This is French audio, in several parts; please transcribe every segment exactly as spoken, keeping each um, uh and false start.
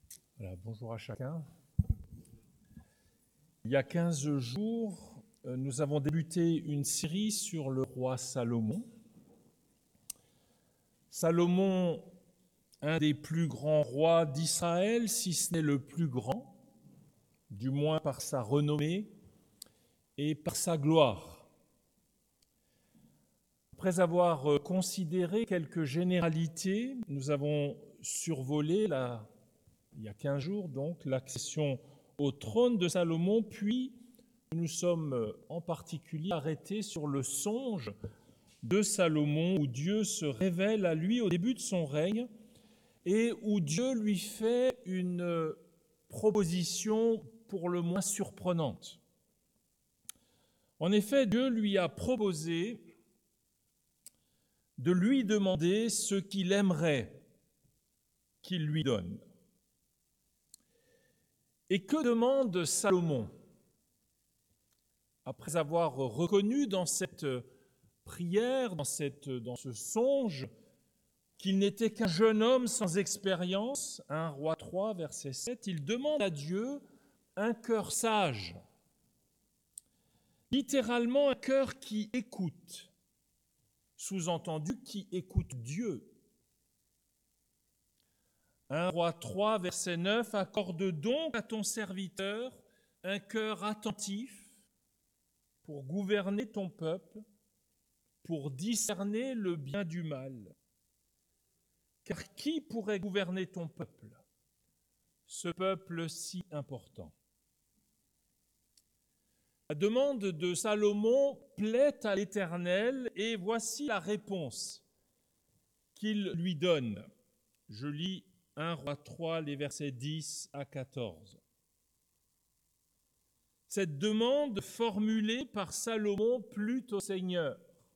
Voilà, bonjour à chacun. Il y a quinze jours, nous avons débuté une série sur le roi Salomon. Salomon, un des plus grands rois d'Israël, si ce n'est le plus grand, du moins par sa renommée et par sa gloire. Après avoir considéré quelques généralités, nous avons survolé, la, il y a quinze jours donc, l'accession au trône de Salomon, puis nous sommes en particulier arrêtés sur le songe de Salomon où Dieu se révèle à lui au début de son règne et où Dieu lui fait une proposition pour le moins surprenante. En effet, Dieu lui a proposé de lui demander ce qu'il aimerait qu'il lui donne. Et que demande Salomon ? Après avoir reconnu dans cette prière, dans, cette, dans ce songe, qu'il n'était qu'un jeune homme sans expérience, un roi trois, verset sept, il demande à Dieu un cœur sage, littéralement un cœur qui écoute, sous-entendu qui écoute Dieu. un roi trois, verset neuf, accorde donc à ton serviteur un cœur attentif pour gouverner ton peuple, pour discerner le bien du mal. Car qui pourrait gouverner ton peuple, ce peuple si important ? La demande de Salomon plaît à l'Éternel et voici la réponse qu'il lui donne. Je lis un roi trois, les versets dix à quatorze. Cette demande formulée par Salomon plut au Seigneur.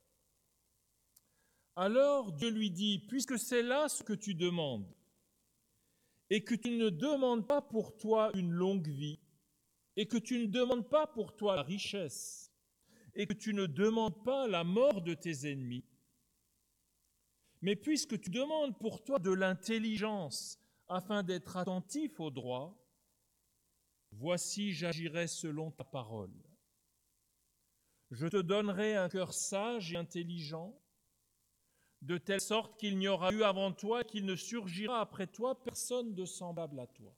Alors Dieu lui dit, puisque c'est là ce que tu demandes, et que tu ne demandes pas pour toi une longue vie, et que tu ne demandes pas pour toi la richesse, et que tu ne demandes pas la mort de tes ennemis, mais puisque tu demandes pour toi de l'intelligence afin d'être attentif au droit, voici j'agirai selon ta parole. Je te donnerai un cœur sage et intelligent, de telle sorte qu'il n'y aura eu avant toi et qu'il ne surgira après toi personne de semblable à toi.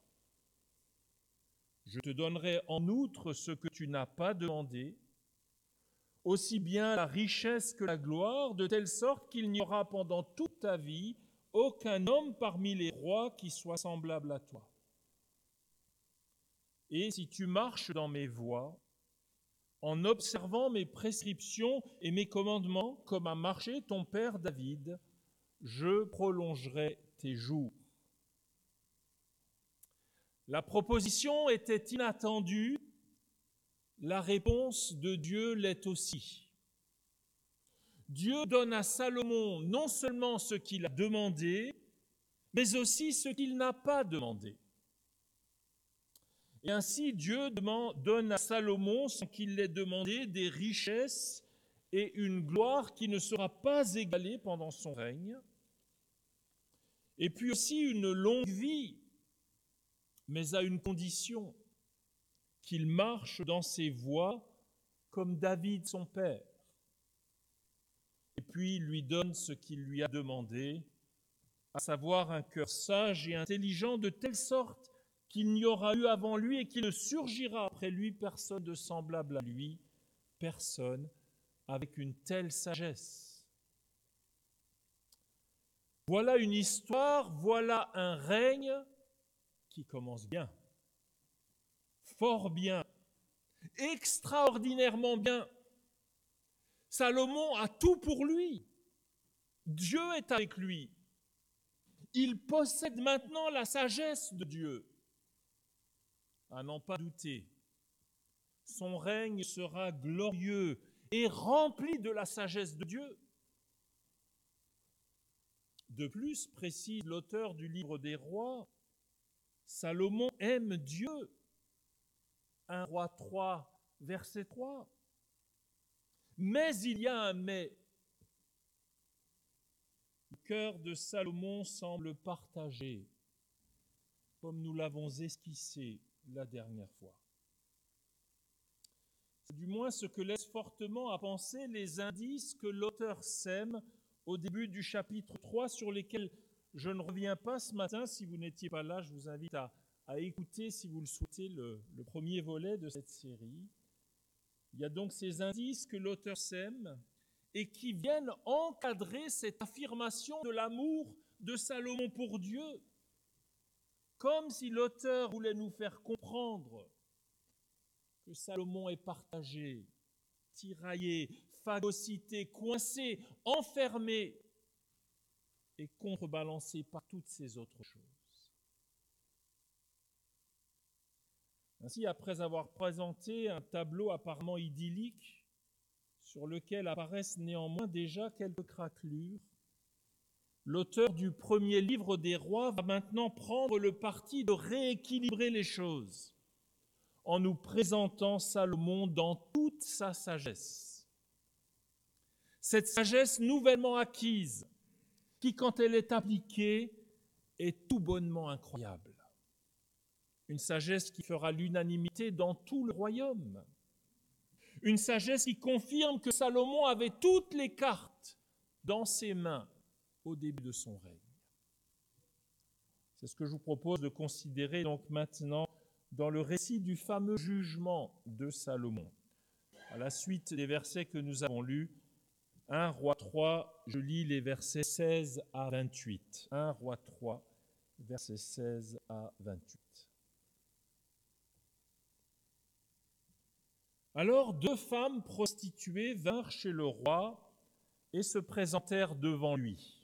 Je te donnerai en outre ce que tu n'as pas demandé, aussi bien la richesse que la gloire, de telle sorte qu'il n'y aura pendant toute ta vie aucun homme parmi les rois qui soit semblable à toi. Et si tu marches dans mes voies, en observant mes prescriptions et mes commandements, comme a marché ton père David, je prolongerai tes jours. La proposition était inattendue, la réponse de Dieu l'est aussi. Dieu donne à Salomon non seulement ce qu'il a demandé, mais aussi ce qu'il n'a pas demandé. Et ainsi, Dieu demande, donne à Salomon, sans qu'il l'ait demandé, des richesses et une gloire qui ne sera pas égalée pendant son règne. Et puis aussi une longue vie, mais à une condition, qu'il marche dans ses voies comme David son père. Et puis il lui donne ce qu'il lui a demandé, à savoir un cœur sage et intelligent, de telle sorte qu'il n'y aura eu avant lui et qu'il ne surgira après lui personne de semblable à lui, personne avec une telle sagesse. Voilà une histoire, voilà un règne qui commence bien, fort bien, extraordinairement bien. Salomon a tout pour lui. Dieu est avec lui. Il possède maintenant la sagesse de Dieu. À n'en pas douter, son règne sera glorieux et rempli de la sagesse de Dieu. De plus, précise l'auteur du livre des rois, Salomon aime Dieu. un roi trois, verset trois. Mais il y a un mais. Le cœur de Salomon semble partagé. comme nous l'avons esquissé la dernière fois. C'est du moins ce que laissent fortement à penser les indices que l'auteur sème au début du chapitre trois, sur lesquels je ne reviens pas ce matin. Si vous n'étiez pas là, je vous invite à, à écouter, si vous le souhaitez, le, le premier volet de cette série. Il y a donc ces indices que l'auteur sème et qui viennent encadrer cette affirmation de l'amour de Salomon pour Dieu, comme si l'auteur voulait nous faire comprendre que Salomon est partagé, tiraillé, phagocyté, coincé, enfermé et contrebalancé par toutes ces autres choses. Ainsi, après avoir présenté un tableau apparemment idyllique, sur lequel apparaissent néanmoins déjà quelques craquelures, l'auteur du premier livre des rois va maintenant prendre le parti de rééquilibrer les choses en nous présentant Salomon dans toute sa sagesse. Cette sagesse nouvellement acquise, qui, quand elle est appliquée, est tout bonnement incroyable. Une sagesse qui fera l'unanimité dans tout le royaume. Une sagesse qui confirme que Salomon avait toutes les cartes dans ses mains au début de son règne. C'est ce que je vous propose de considérer donc maintenant dans le récit du fameux jugement de Salomon. À la suite des versets que nous avons lus, un Roi trois, je lis les versets seize à vingt-huit. un Roi trois, versets seize à vingt-huit. Alors deux femmes prostituées vinrent chez le roi et se présentèrent devant lui.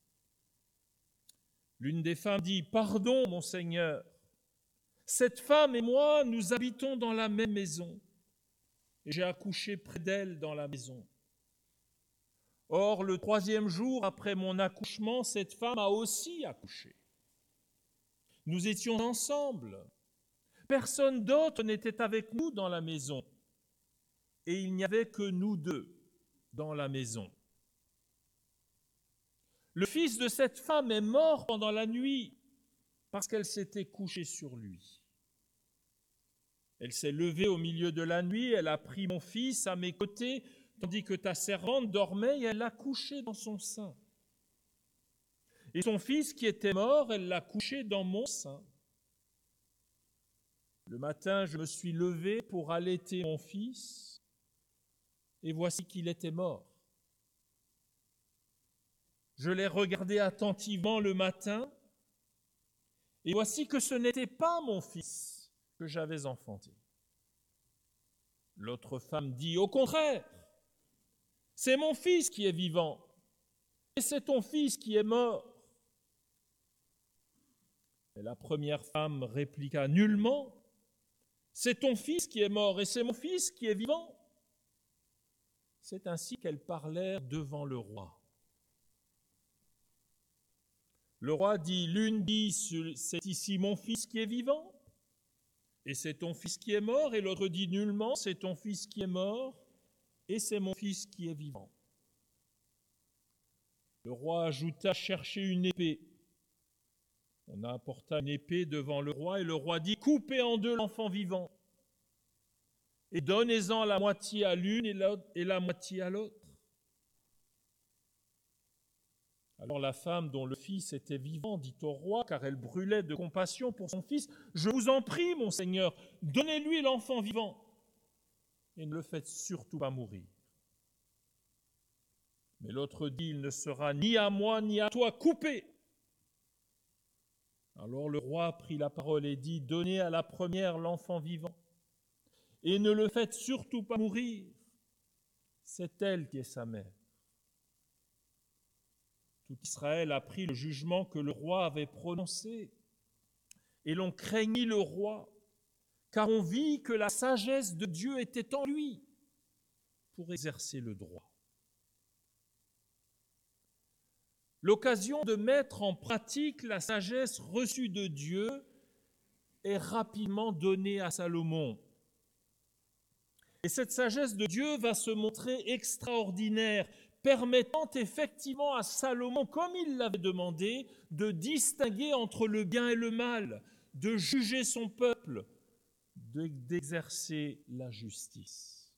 L'une des femmes dit « Pardon, mon Seigneur, cette femme et moi, nous habitons dans la même maison, et j'ai accouché près d'elle dans la maison. Or, le troisième jour après mon accouchement, cette femme a aussi accouché. Nous étions ensemble. Personne d'autre n'était avec nous dans la maison, et il n'y avait que nous deux dans la maison. Le fils de cette femme est mort pendant la nuit parce qu'elle s'était couchée sur lui. Elle s'est levée au milieu de la nuit, elle a pris mon fils à mes côtés, tandis que ta servante dormait, et elle l'a couché dans son sein. Et son fils qui était mort, elle l'a couché dans mon sein. Le matin, je me suis levé pour allaiter mon fils, et voici qu'il était mort. Je l'ai regardé attentivement le matin, et voici que ce n'était pas mon fils que j'avais enfanté. L'autre femme dit, au contraire, c'est mon fils qui est vivant, et c'est ton fils qui est mort. Et la première femme répliqua, nullement, c'est ton fils qui est mort, et c'est mon fils qui est vivant. C'est ainsi qu'elles parlèrent devant le roi. Le roi dit, l'une dit, c'est ici mon fils qui est vivant, et c'est ton fils qui est mort, et l'autre dit, nullement, c'est ton fils qui est mort, et c'est mon fils qui est vivant. Le roi ajouta, cherchez une épée. On apporta une épée devant le roi, et le roi dit, coupez en deux l'enfant vivant, et donnez-en la moitié à l'une et la, et la moitié à l'autre. Alors la femme dont le fils était vivant dit au roi, car elle brûlait de compassion pour son fils, « Je vous en prie, mon Seigneur, donnez-lui l'enfant vivant, et ne le faites surtout pas mourir. » Mais l'autre dit, « Il ne sera ni à moi ni à toi coupé. » Alors le roi prit la parole et dit, « Donnez à la première l'enfant vivant, et ne le faites surtout pas mourir. C'est elle qui est sa mère. » Tout Israël apprit le jugement que le roi avait prononcé, et l'on craignit le roi, car on vit que la sagesse de Dieu était en lui pour exercer le droit. L'occasion de mettre en pratique la sagesse reçue de Dieu est rapidement donnée à Salomon. Et cette sagesse de Dieu va se montrer extraordinaire, permettant effectivement à Salomon, comme il l'avait demandé, de distinguer entre le bien et le mal, de juger son peuple, de- d'exercer la justice.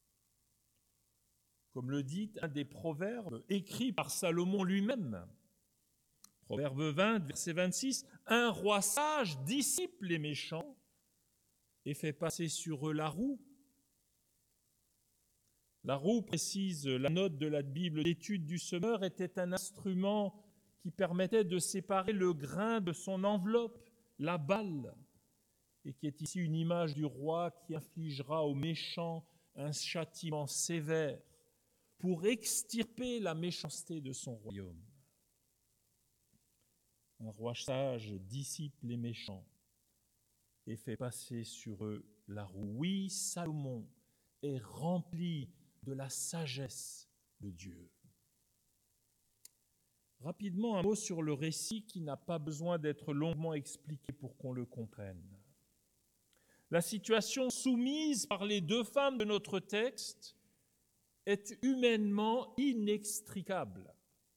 Comme le dit un des proverbes écrits par Salomon lui-même, Proverbe vingt, verset vingt-six, « Un roi sage dissipe les méchants et fait passer sur eux la roue. » La roue, précise la note de la Bible d'étude du semeur, était un instrument qui permettait de séparer le grain de son enveloppe, la balle, et qui est ici une image du roi qui infligera aux méchants un châtiment sévère pour extirper la méchanceté de son royaume. Un roi sage dissipe les méchants et fait passer sur eux la roue. Oui, Salomon est rempli de la sagesse de Dieu. Rapidement, un mot sur le récit qui n'a pas besoin d'être longuement expliqué pour qu'on le comprenne. La situation soumise par les deux femmes de notre texte est humainement inextricable.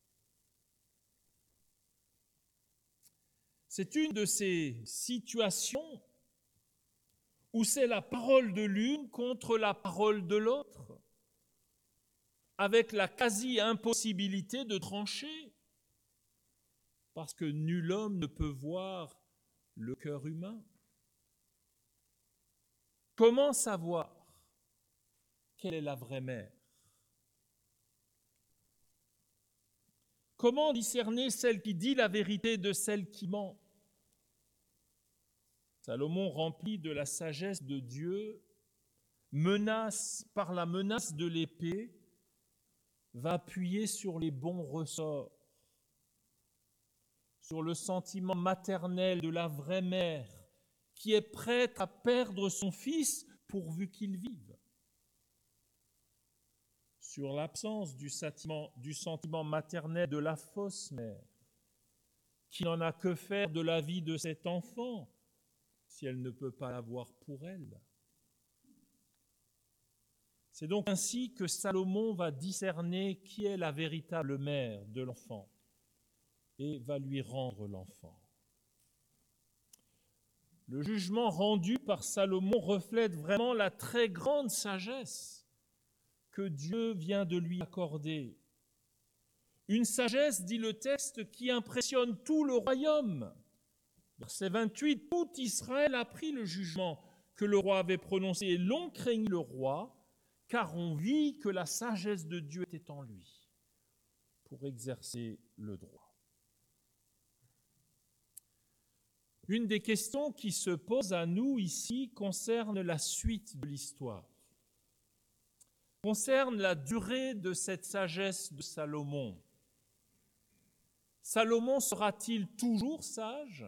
C'est une de ces situations où c'est la parole de l'une contre la parole de l'autre, avec la quasi-impossibilité de trancher, parce que nul homme ne peut voir le cœur humain. Comment savoir quelle est la vraie mère? Comment discerner celle qui dit la vérité de celle qui ment? Salomon, rempli de la sagesse de Dieu, menace par la menace de l'épée, va appuyer sur les bons ressorts, sur le sentiment maternel de la vraie mère qui est prête à perdre son fils pourvu qu'il vive, sur l'absence du sentiment, du sentiment maternel de la fausse mère qui n'en a que faire de la vie de cet enfant si elle ne peut pas l'avoir pour elle. C'est donc ainsi que Salomon va discerner qui est la véritable mère de l'enfant et va lui rendre l'enfant. Le jugement rendu par Salomon reflète vraiment la très grande sagesse que Dieu vient de lui accorder. Une sagesse, dit le texte, qui impressionne tout le royaume. Verset vingt-huit, « Tout Israël a pris le jugement que le roi avait prononcé, et l'on craignit le roi, car on vit que la sagesse de Dieu était en lui pour exercer le droit. » Une des questions qui se pose à nous ici concerne la suite de l'histoire, concerne la durée de cette sagesse de Salomon. Salomon sera-t-il toujours sage?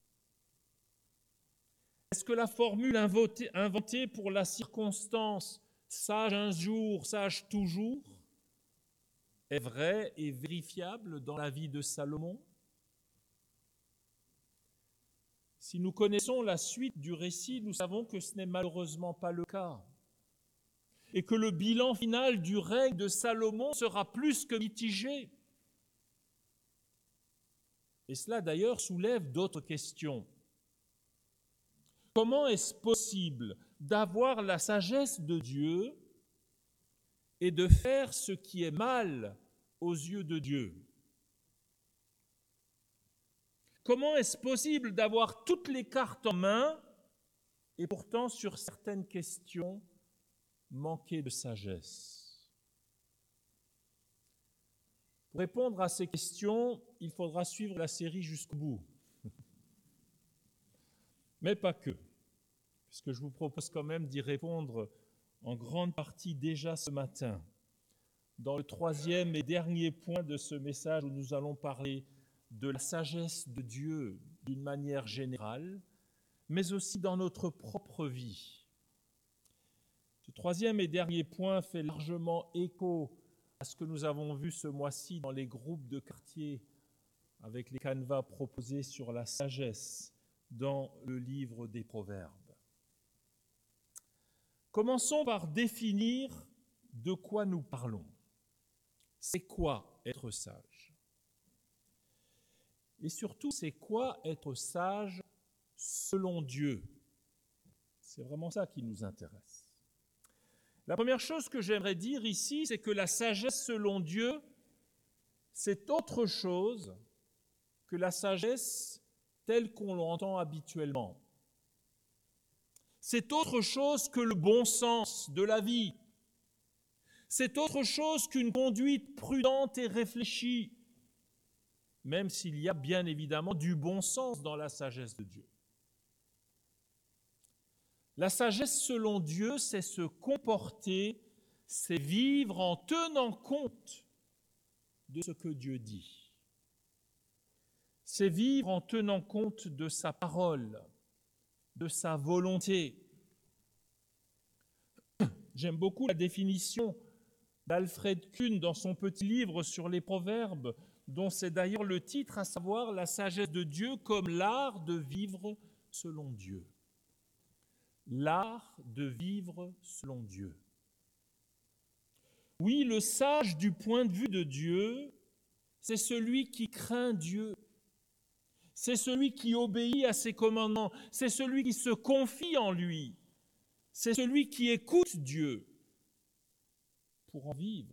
Est-ce que la formule inventée pour la circonstance « sage un jour, sage toujours » est vraie et vérifiable dans la vie de Salomon? Si nous connaissons la suite du récit, nous savons que ce n'est malheureusement pas le cas et que le bilan final du règne de Salomon sera plus que mitigé. Et cela d'ailleurs soulève d'autres questions. Comment est-ce possible d'avoir la sagesse de Dieu et de faire ce qui est mal aux yeux de Dieu? Comment est-ce possible d'avoir toutes les cartes en main et pourtant sur certaines questions manquer de sagesse? Pour répondre à ces questions, il faudra suivre la série jusqu'au bout. Mais pas que, puisque je vous propose quand même d'y répondre en grande partie déjà ce matin, dans le troisième et dernier point de ce message où nous allons parler de la sagesse de Dieu d'une manière générale, mais aussi dans notre propre vie. Ce troisième et dernier point fait largement écho à ce que nous avons vu ce mois-ci dans les groupes de quartier avec les canevas proposés sur la sagesse dans le livre des Proverbes. Commençons par définir de quoi nous parlons. C'est quoi être sage? Et surtout, c'est quoi être sage selon Dieu. C'est vraiment ça qui nous intéresse. La première chose que j'aimerais dire ici, c'est que la sagesse selon Dieu, c'est autre chose que la sagesse telle qu'on l'entend habituellement. C'est autre chose que le bon sens de la vie. C'est autre chose qu'une conduite prudente et réfléchie, même s'il y a bien évidemment du bon sens dans la sagesse de Dieu. La sagesse selon Dieu, c'est se comporter, c'est vivre en tenant compte de ce que Dieu dit. C'est vivre en tenant compte de sa parole, de sa volonté. J'aime beaucoup la définition d'Alfred Kuhn dans son petit livre sur les proverbes, dont c'est d'ailleurs le titre, à savoir la sagesse de Dieu comme l'art de vivre selon Dieu. L'art de vivre selon Dieu. Oui, le sage du point de vue de Dieu, c'est celui qui craint Dieu. C'est celui qui obéit à ses commandements. C'est celui qui se confie en lui. C'est celui qui écoute Dieu pour en vivre.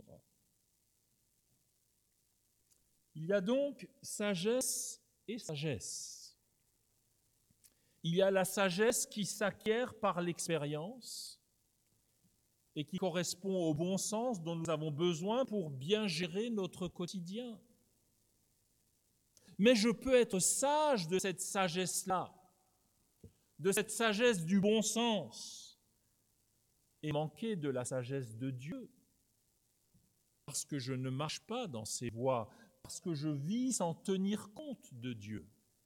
Il y a donc sagesse et sagesse. Il y a la sagesse qui s'acquiert par l'expérience et qui correspond au bon sens dont nous avons besoin pour bien gérer notre quotidien. Mais je peux être sage de cette sagesse-là, de cette sagesse du bon sens, et manquer de la sagesse de Dieu, parce que je ne marche pas dans ses voies, parce que je vis sans tenir compte de Dieu.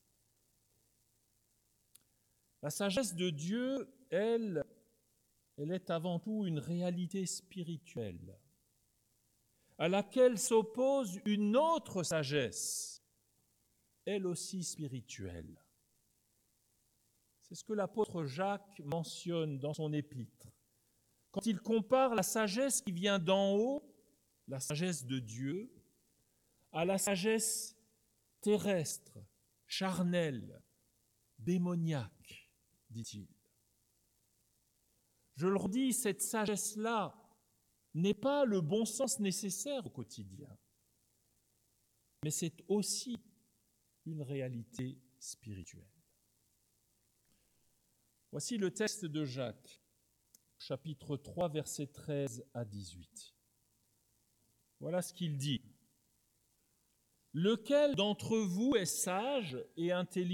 La sagesse de Dieu, elle, elle est avant tout une réalité spirituelle, à laquelle s'oppose une autre sagesse, elle aussi spirituelle. C'est ce que l'apôtre Jacques mentionne dans son épître, quand il compare la sagesse qui vient d'en haut, la sagesse de Dieu, à la sagesse terrestre, charnelle, démoniaque, dit-il. Je le redis, cette sagesse-là n'est pas le bon sens nécessaire au quotidien, mais c'est aussi une réalité spirituelle. Voici le texte de Jacques, chapitre trois, versets treize à dix-huit. Voilà ce qu'il dit. « Lequel d'entre vous est sage et intelligent ?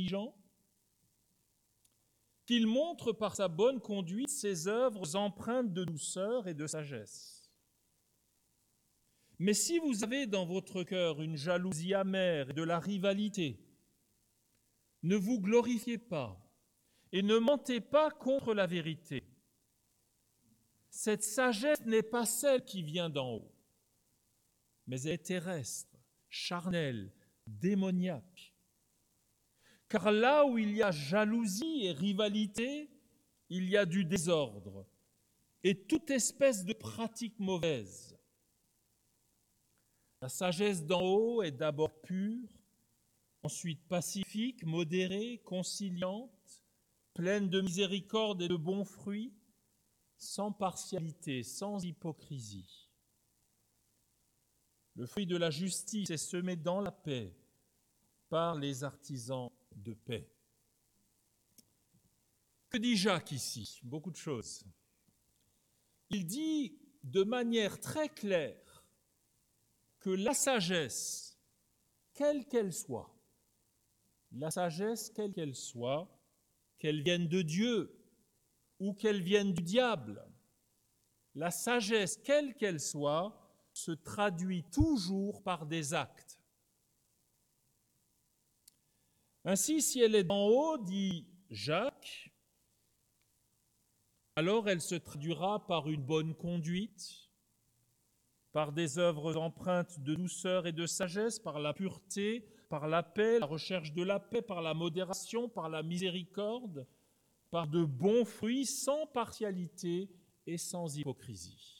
Qu'il montre par sa bonne conduite ses œuvres empreintes de douceur et de sagesse. Mais si vous avez dans votre cœur une jalousie amère et de la rivalité, ne vous glorifiez pas et ne mentez pas contre la vérité. Cette sagesse n'est pas celle qui vient d'en haut, mais elle est terrestre, charnelle, démoniaque. Car là où il y a jalousie et rivalité, il y a du désordre et toute espèce de pratique mauvaise. La sagesse d'en haut est d'abord pure, ensuite pacifique, modérée, conciliante, pleine de miséricorde et de bons fruits, sans partialité, sans hypocrisie. Le fruit de la justice est semé dans la paix par les artisans de paix. Que dit Jacques ici ? Beaucoup de choses. Il dit de manière très claire que la sagesse, quelle qu'elle soit, la sagesse, quelle qu'elle soit, qu'elle vienne de Dieu ou qu'elle vienne du diable, la sagesse, quelle qu'elle soit, se traduit toujours par des actes. Ainsi, si elle est d'en haut, dit Jacques, alors elle se traduira par une bonne conduite, par des œuvres empreintes de douceur et de sagesse, par la pureté, par la paix, la recherche de la paix, par la modération, par la miséricorde, par de bons fruits, sans partialité et sans hypocrisie.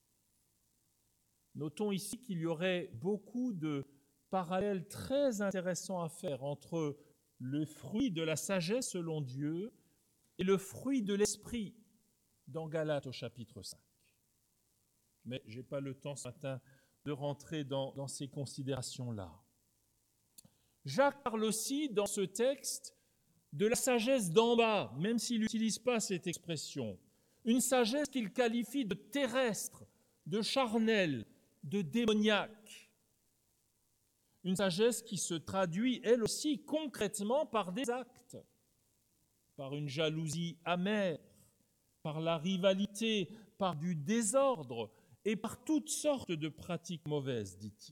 Notons ici qu'il y aurait beaucoup de parallèles très intéressants à faire entre le fruit de la sagesse selon Dieu et le fruit de l'esprit dans Galates au chapitre cinq. Mais je n'ai pas le temps ce matin de rentrer dans, dans ces considérations-là. Jacques parle aussi dans ce texte de la sagesse d'en bas, même s'il n'utilise pas cette expression. Une sagesse qu'il qualifie de terrestre, de charnelle, de démoniaque. Une sagesse qui se traduit, elle aussi, concrètement par des actes, par une jalousie amère, par la rivalité, par du désordre et par toutes sortes de pratiques mauvaises, dit-il.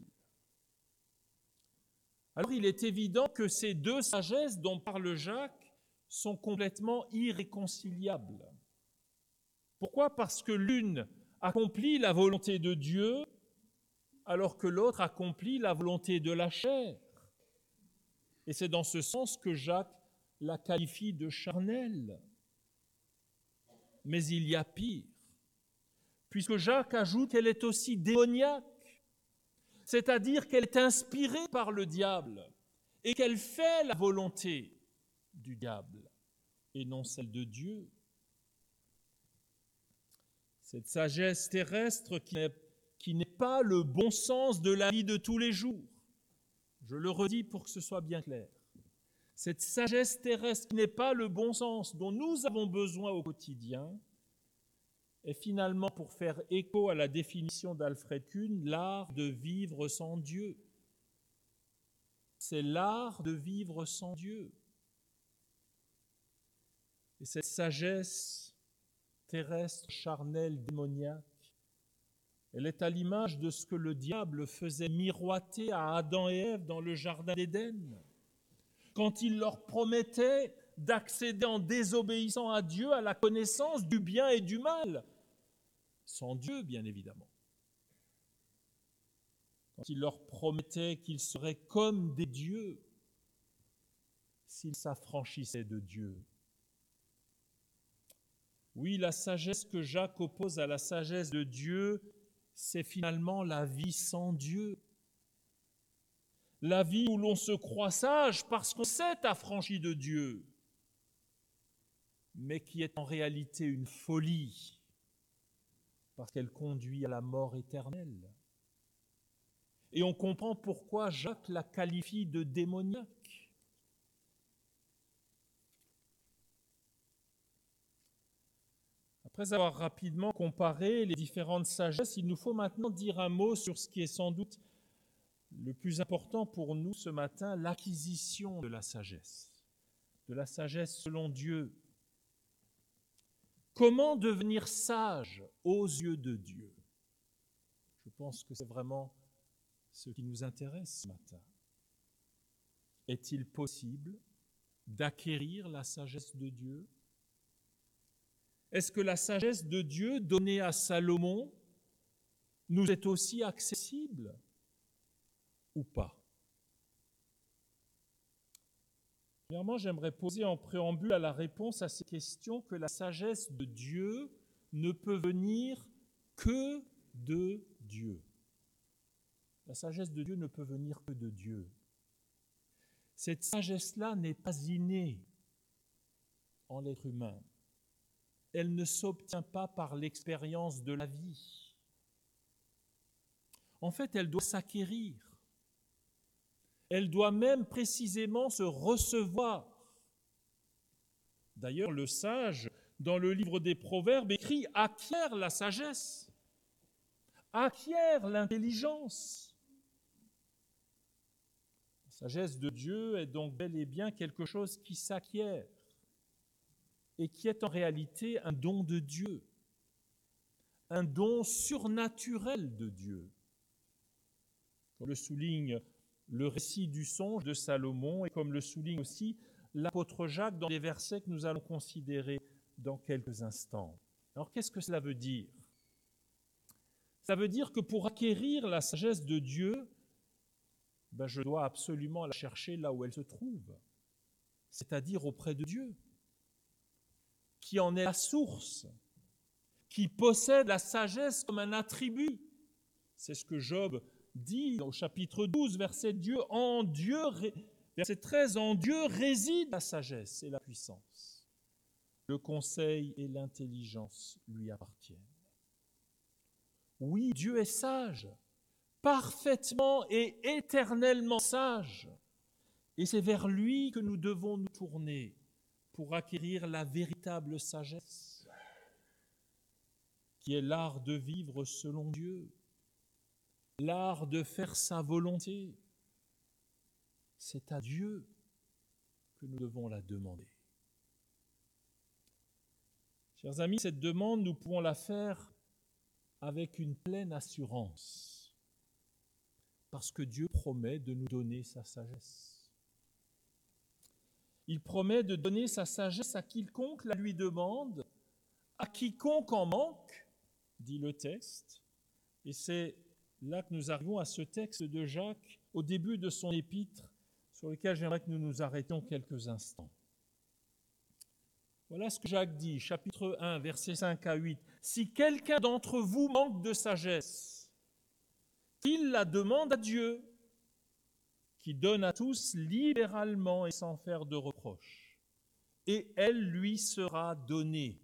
Alors il est évident que ces deux sagesses dont parle Jacques sont complètement irréconciliables. Pourquoi ? Parce que l'une accomplit la volonté de Dieu, alors que l'autre accomplit la volonté de la chair. Et c'est dans ce sens que Jacques la qualifie de charnelle. Mais il y a pire, puisque Jacques ajoute qu'elle est aussi démoniaque, c'est-à-dire qu'elle est inspirée par le diable et qu'elle fait la volonté du diable et non celle de Dieu. Cette sagesse terrestre qui n'est, qui n'est pas le bon sens de la vie de tous les jours, je le redis pour que ce soit bien clair, cette sagesse terrestre qui n'est pas le bon sens dont nous avons besoin au quotidien, est finalement, pour faire écho à la définition d'Alfred Kuhn, l'art de vivre sans Dieu. C'est l'art de vivre sans Dieu. Et cette sagesse terrestre, charnelle, démoniaque, elle est à l'image de ce que le diable faisait miroiter à Adam et Ève dans le jardin d'Éden, quand il leur promettait d'accéder en désobéissant à Dieu à la connaissance du bien et du mal, sans Dieu, bien évidemment. Quand il leur promettait qu'ils seraient comme des dieux s'ils s'affranchissaient de Dieu. Oui, la sagesse que Jacques oppose à la sagesse de Dieu, c'est finalement la vie sans Dieu. La vie où l'on se croit sage parce qu'on s'est affranchi de Dieu, mais qui est en réalité une folie, parce qu'elle conduit à la mort éternelle. Et on comprend pourquoi Jacques la qualifie de démoniaque. Après avoir rapidement comparé les différentes sagesses, il nous faut maintenant dire un mot sur ce qui est sans doute le plus important pour nous ce matin, l'acquisition de la sagesse, de la sagesse selon Dieu. Comment devenir sage aux yeux de Dieu ? Je pense que c'est vraiment ce qui nous intéresse ce matin. Est-il possible d'acquérir la sagesse de Dieu ? Est-ce que la sagesse de Dieu donnée à Salomon nous est aussi accessible ou pas ? Premièrement, j'aimerais poser en préambule à la réponse à ces questions que la sagesse de Dieu ne peut venir que de Dieu. La sagesse de Dieu ne peut venir que de Dieu. Cette sagesse-là n'est pas innée en l'être humain. Elle ne s'obtient pas par l'expérience de la vie. En fait, elle doit s'acquérir. Elle doit même précisément se recevoir. D'ailleurs, le sage, dans le livre des Proverbes, écrit « acquiert la sagesse, acquiert l'intelligence ». La sagesse de Dieu est donc bel et bien quelque chose qui s'acquiert et qui est en réalité un don de Dieu, un don surnaturel de Dieu. Comme le souligne le récit du songe de Salomon et comme le souligne aussi l'apôtre Jacques dans les versets que nous allons considérer dans quelques instants. Alors qu'est-ce que cela veut dire ? Ça veut dire que pour acquérir la sagesse de Dieu, ben je dois absolument la chercher là où elle se trouve, c'est-à-dire auprès de Dieu, qui en est la source, qui possède la sagesse comme un attribut. C'est ce que Job dit au chapitre douze, verset Dieu, en Dieu Verset treize, en Dieu réside la sagesse et la puissance. Le conseil et l'intelligence lui appartiennent. Oui, Dieu est sage, parfaitement et éternellement sage. Et c'est vers lui que nous devons nous tourner pour acquérir la véritable sagesse, qui est l'art de vivre selon Dieu, l'art de faire sa volonté. C'est à Dieu que nous devons la demander. Chers amis, cette demande, nous pouvons la faire avec une pleine assurance, parce que Dieu promet de nous donner sa sagesse. Il promet de donner sa sagesse à quiconque la lui demande, à quiconque en manque, dit le texte. Et c'est là que nous arrivons à ce texte de Jacques, au début de son épître, sur lequel j'aimerais que nous nous arrêtions quelques instants. Voilà ce que Jacques dit, chapitre un, versets cinq à huit. « Si quelqu'un d'entre vous manque de sagesse, qu'il la demande à Dieu, qui donne à tous libéralement et sans faire de reproche, et elle lui sera donnée.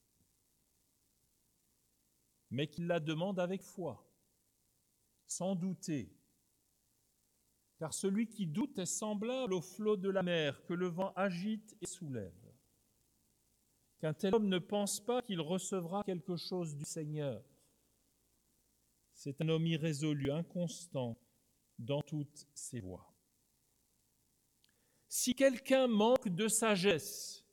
Mais qu'il la demande avec foi, sans douter. Car celui qui doute est semblable au flot de la mer que le vent agite et soulève. Qu'un tel homme ne pense pas qu'il recevra quelque chose du Seigneur. C'est un homme irrésolu, inconstant dans toutes ses voies. Si quelqu'un manque de sagesse,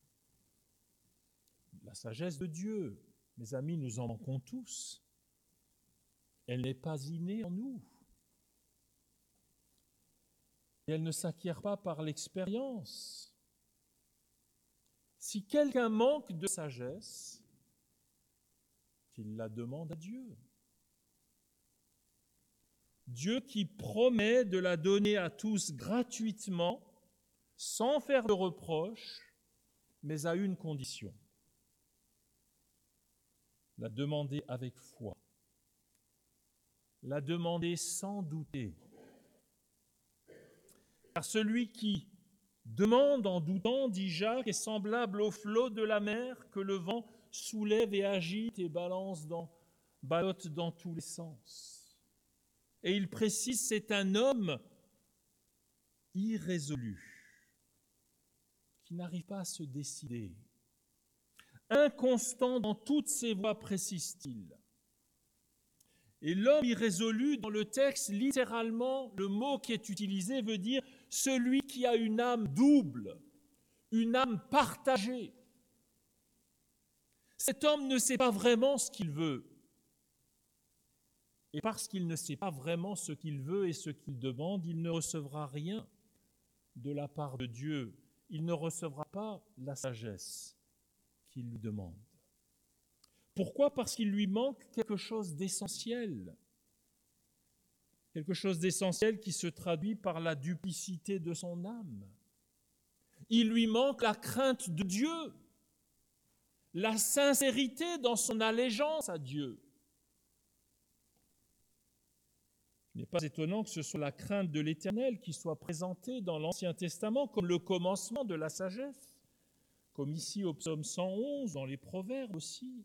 la sagesse de Dieu, mes amis, nous en manquons tous. Elle n'est pas innée en nous. Et elle ne s'acquiert pas par l'expérience. Si quelqu'un manque de sagesse, qu'il la demande à Dieu. Dieu qui promet de la donner à tous gratuitement, sans faire de reproche, mais à une condition. La demander avec foi. La demander sans douter. Car celui qui demande en doutant, dit Jacques, est semblable au flot de la mer que le vent soulève et agite et balance dans, ballotte dans tous les sens. Et il précise, c'est un homme irrésolu, qui n'arrive pas à se décider. Inconstant dans toutes ses voies, précise-t-il. Et l'homme irrésolu, dans le texte, littéralement, le mot qui est utilisé veut dire celui qui a une âme double, une âme partagée. Cet homme ne sait pas vraiment ce qu'il veut. Et parce qu'il ne sait pas vraiment ce qu'il veut et ce qu'il demande, il ne recevra rien de la part de Dieu. Il ne recevra pas la sagesse qu'il lui demande. Pourquoi ? Parce qu'il lui manque quelque chose d'essentiel. Quelque chose d'essentiel qui se traduit par la duplicité de son âme. Il lui manque la crainte de Dieu, la sincérité dans son allégeance à Dieu. Il n'est pas étonnant que ce soit la crainte de l'Éternel qui soit présentée dans l'Ancien Testament comme le commencement de la sagesse, comme ici au psaume cent onze, dans les Proverbes aussi.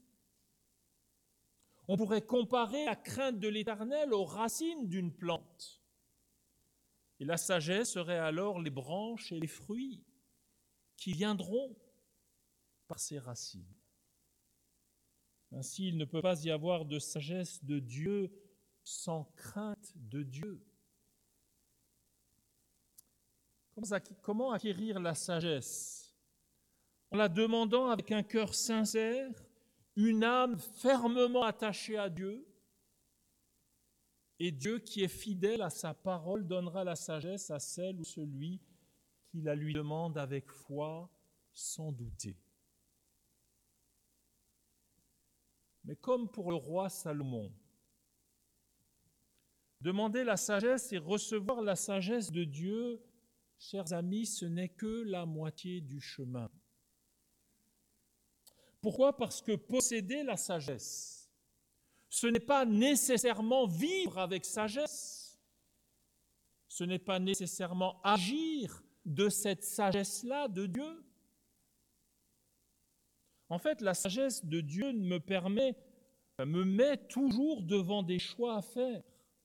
On pourrait comparer la crainte de l'Éternel aux racines d'une plante. Et la sagesse serait alors les branches et les fruits qui viendront par ces racines. Ainsi, il ne peut pas y avoir de sagesse de Dieu sans crainte de Dieu. Comment acquérir la sagesse ? En la demandant avec un cœur sincère, une âme fermement attachée à Dieu, et Dieu qui est fidèle à sa parole donnera la sagesse à celle ou celui qui la lui demande avec foi, sans douter. Mais comme pour le roi Salomon, demander la sagesse et recevoir la sagesse de Dieu, chers amis, ce n'est que la moitié du chemin. Pourquoi ? Parce que posséder la sagesse, ce n'est pas nécessairement vivre avec sagesse. ce n'est pas nécessairement agir de cette sagesse-là de Dieu. En fait, la sagesse de Dieu me permet, me met toujours devant des choix à faire.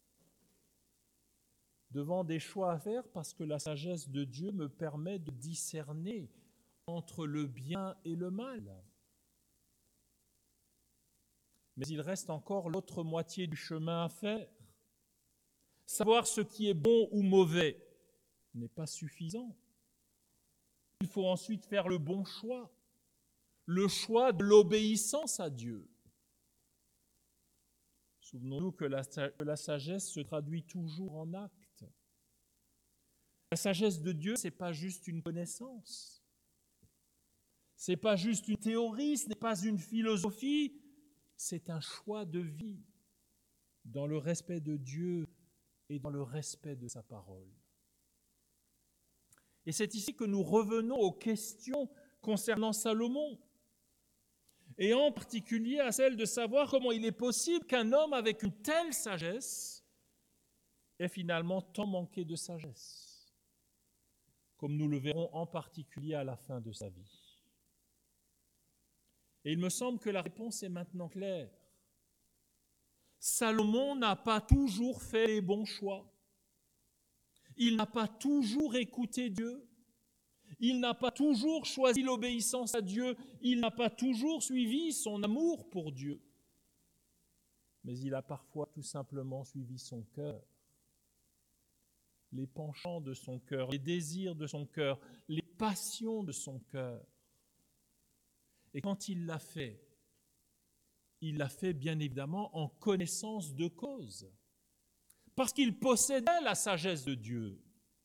Devant des choix à faire parce que la sagesse de Dieu me permet de discerner entre le bien et le mal. Mais il reste encore l'autre moitié du chemin à faire. Savoir ce qui est bon ou mauvais n'est pas suffisant. Il faut ensuite faire le bon choix, le choix de l'obéissance à Dieu. Souvenons-nous que la, que la sagesse se traduit toujours en actes. La sagesse de Dieu, ce n'est pas juste une connaissance, ce n'est pas juste une théorie, ce n'est pas une philosophie, c'est un choix de vie dans le respect de Dieu et dans le respect de sa parole. Et c'est ici que nous revenons aux questions concernant Salomon, et en particulier à celle de savoir comment il est possible qu'un homme avec une telle sagesse ait finalement tant manqué de sagesse, comme nous le verrons en particulier à la fin de sa vie. Et il me semble que la réponse est maintenant claire. Salomon n'a pas toujours fait les bons choix. Il n'a pas toujours écouté Dieu. Il n'a pas toujours choisi l'obéissance à Dieu. Il n'a pas toujours suivi son amour pour Dieu. Mais il a parfois tout simplement suivi son cœur. Les penchants de son cœur, les désirs de son cœur, les passions de son cœur. Et quand il l'a fait, il l'a fait bien évidemment en connaissance de cause, parce qu'il possédait la sagesse de Dieu.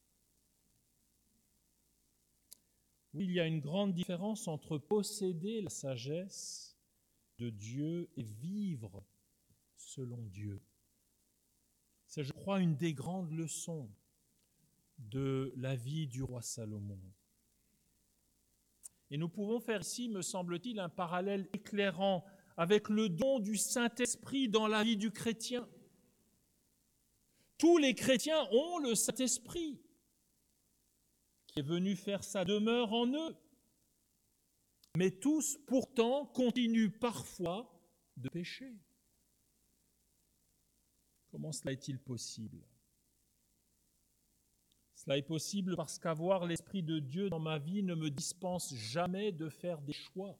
Oui, il y a une grande différence entre posséder la sagesse de Dieu et vivre selon Dieu. C'est, je crois, une des grandes leçons de la vie du roi Salomon. Et nous pouvons faire ici, me semble-t-il, un parallèle éclairant avec le don du Saint-Esprit dans la vie du chrétien. Tous les chrétiens ont le Saint-Esprit qui est venu faire sa demeure en eux. Mais tous, pourtant, continuent parfois de pécher. Comment cela est-il possible ? Cela est possible parce qu'avoir l'Esprit de Dieu dans ma vie ne me dispense jamais de faire des choix.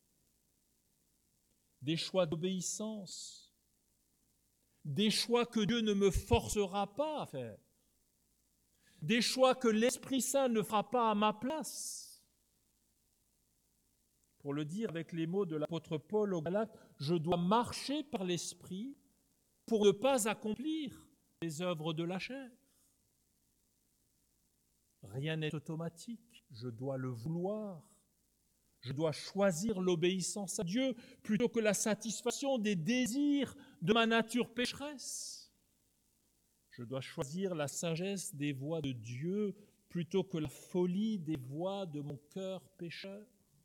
Des choix d'obéissance. Des choix que Dieu ne me forcera pas à faire. Des choix que l'Esprit Saint ne fera pas à ma place. Pour le dire avec les mots de l'apôtre Paul aux Galates, je dois marcher par l'Esprit pour ne pas accomplir les œuvres de la chair. Rien n'est automatique, je dois le vouloir. Je dois choisir l'obéissance à Dieu plutôt que la satisfaction des désirs de ma nature pécheresse. Je dois choisir la sagesse des voies de Dieu plutôt que la folie des voies de mon cœur pécheur.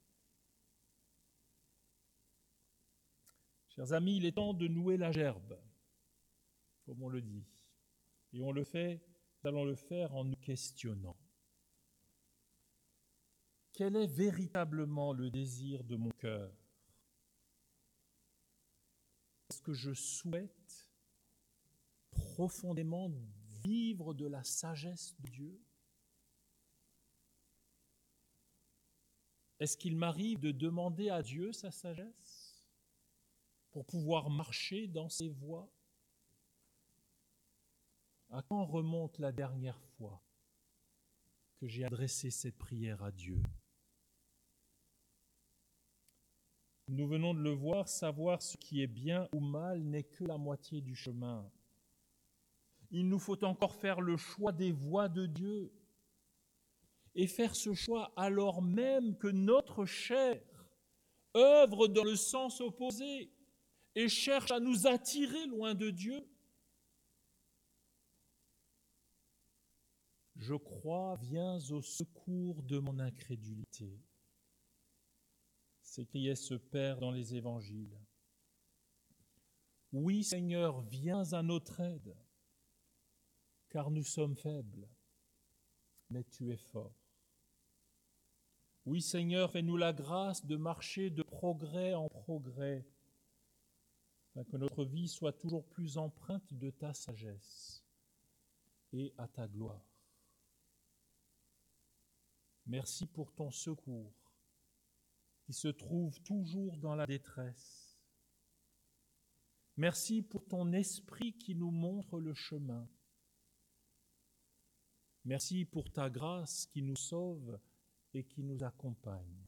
Chers amis, il est temps de nouer la gerbe, comme on le dit. Et on le fait, nous allons le faire en nous questionnant. Quel est véritablement le désir de mon cœur ? Est-ce que je souhaite profondément vivre de la sagesse de Dieu ? Est-ce qu'il m'arrive de demander à Dieu sa sagesse pour pouvoir marcher dans ses voies ? À quand remonte la dernière fois que j'ai adressé cette prière à Dieu ? Nous venons de le voir, savoir ce qui est bien ou mal n'est que la moitié du chemin. Il nous faut encore faire le choix des voies de Dieu. Et faire ce choix alors même que notre chair œuvre dans le sens opposé et cherche à nous attirer loin de Dieu. Je crois, viens au secours de mon incrédulité. S'écriait ce Père dans les évangiles. Oui, Seigneur, viens à notre aide, car nous sommes faibles, mais tu es fort. Oui, Seigneur, fais-nous la grâce de marcher de progrès en progrès, afin que notre vie soit toujours plus empreinte de ta sagesse et à ta gloire. Merci pour ton secours, qui se trouve toujours dans la détresse. Merci pour ton esprit qui nous montre le chemin. Merci pour ta grâce qui nous sauve et qui nous accompagne.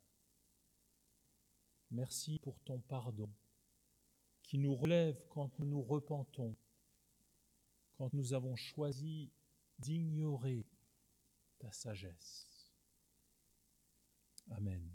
Merci pour ton pardon qui nous relève quand nous nous repentons, quand nous avons choisi d'ignorer ta sagesse. Amen.